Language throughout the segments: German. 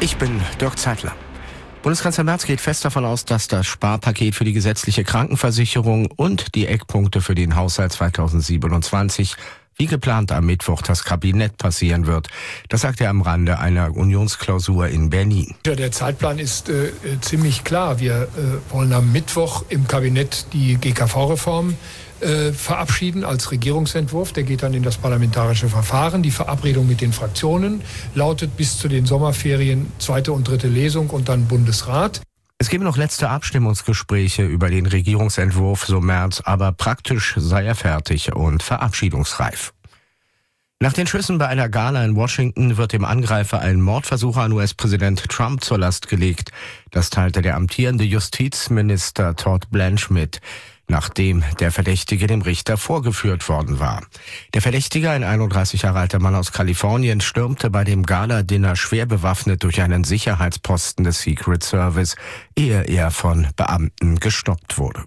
Ich bin Dirk Zeitler. Bundeskanzler Merz geht fest davon aus, dass das Sparpaket für die gesetzliche Krankenversicherung und die Eckpunkte für den Haushalt 2027 wie geplant am Mittwoch das Kabinett passieren wird. Das sagt er am Rande einer Unionsklausur in Berlin. Der Zeitplan ist ziemlich klar. Wir wollen am Mittwoch im Kabinett die GKV-Reform verabschieden als Regierungsentwurf. Der geht dann in das parlamentarische Verfahren. Die Verabredung mit den Fraktionen lautet bis zu den Sommerferien zweite und dritte Lesung und dann Bundesrat. Es gebe noch letzte Abstimmungsgespräche über den Regierungsentwurf, so Merz, aber praktisch sei er fertig und verabschiedungsreif. Nach den Schüssen bei einer Gala in Washington wird dem Angreifer ein Mordversuch an US-Präsident Trump zur Last gelegt. Das teilte der amtierende Justizminister Todd Blanche mit, nachdem der Verdächtige dem Richter vorgeführt worden war. Der Verdächtige, ein 31 Jahre alter Mann aus Kalifornien, stürmte bei dem Gala-Dinner schwer bewaffnet durch einen Sicherheitsposten des Secret Service, ehe er von Beamten gestoppt wurde.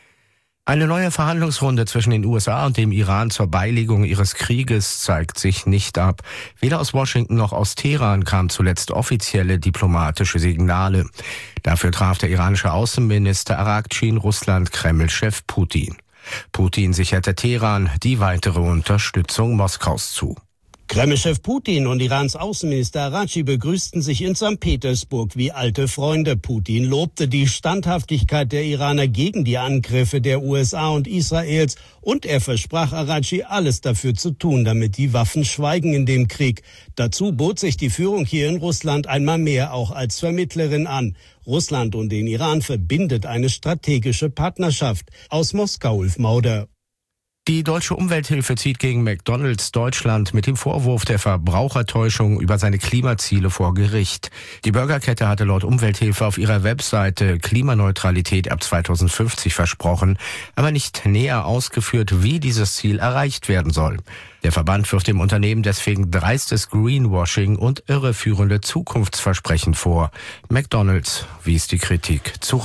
Eine neue Verhandlungsrunde zwischen den USA und dem Iran zur Beilegung ihres Krieges zeigt sich nicht ab. Weder aus Washington noch aus Teheran kamen zuletzt offizielle diplomatische Signale. Dafür traf der iranische Außenminister Arakci in Russland Kreml-Chef Putin. Putin sicherte Teheran die weitere Unterstützung Moskaus zu. Kreml-Chef Putin und Irans Außenminister Arakci begrüßten sich in St. Petersburg wie alte Freunde. Putin lobte die Standhaftigkeit der Iraner gegen die Angriffe der USA und Israels und er versprach Arakci, alles dafür zu tun, damit die Waffen schweigen in dem Krieg. Dazu bot sich die Führung hier in Russland einmal mehr auch als Vermittlerin an. Russland und den Iran verbindet eine strategische Partnerschaft. Aus Moskau, Ulf Mauder. Die Deutsche Umwelthilfe zieht gegen McDonald's Deutschland mit dem Vorwurf der Verbrauchertäuschung über seine Klimaziele vor Gericht. Die Burgerkette hatte laut Umwelthilfe auf ihrer Webseite Klimaneutralität ab 2050 versprochen, aber nicht näher ausgeführt, wie dieses Ziel erreicht werden soll. Der Verband wirft dem Unternehmen deswegen dreistes Greenwashing und irreführende Zukunftsversprechen vor. McDonald's wies die Kritik zurück.